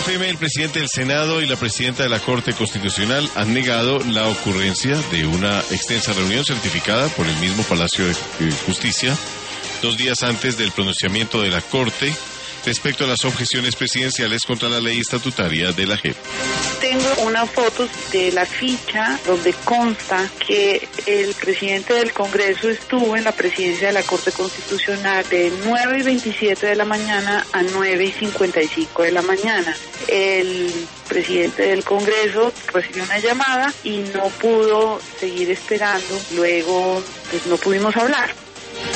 FM, el presidente del Senado y la presidenta de la Corte Constitucional han negado la ocurrencia de una extensa reunión certificada por el mismo Palacio de Justicia 2 días antes del pronunciamiento de la Corte respecto a las objeciones presidenciales contra la ley estatutaria de la JEP. Tengo una foto de la ficha donde consta que el presidente del Congreso estuvo en la presidencia de la Corte Constitucional de 9:27 de la mañana a 9:55 de la mañana. El presidente del Congreso recibió una llamada y no pudo seguir esperando. Luego, pues no pudimos hablar.